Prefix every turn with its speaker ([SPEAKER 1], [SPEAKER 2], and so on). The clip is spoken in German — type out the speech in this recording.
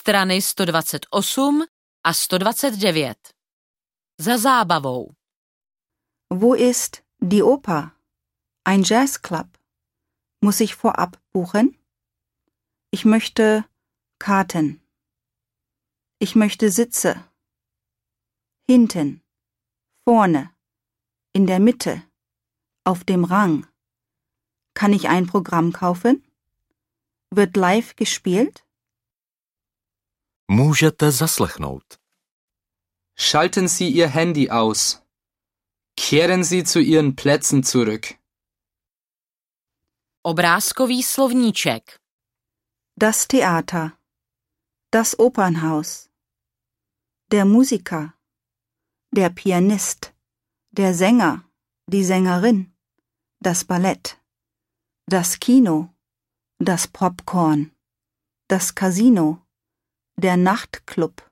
[SPEAKER 1] strany 128 a 129. Za zábavou.
[SPEAKER 2] Wo ist die Oper? Ein Jazzclub. Muss ich vorab buchen? Ich möchte Karten. Ich möchte Sitze. Hinten. Vorne. In der Mitte. Auf dem Rang. Kann ich ein Programm kaufen? Wird live gespielt?
[SPEAKER 3] Můžete zaslechnout.
[SPEAKER 4] Schalten Sie Ihr Handy aus. Kehren Sie zu Ihren Plätzen zurück.
[SPEAKER 1] Obrázkový slovníček.
[SPEAKER 2] Das Theater. Das Opernhaus. Der Musiker. Der Pianist. Der Sänger. Die Sängerin. Das Ballett. Das Kino. Das Popcorn. Das Casino. Der Nachtclub.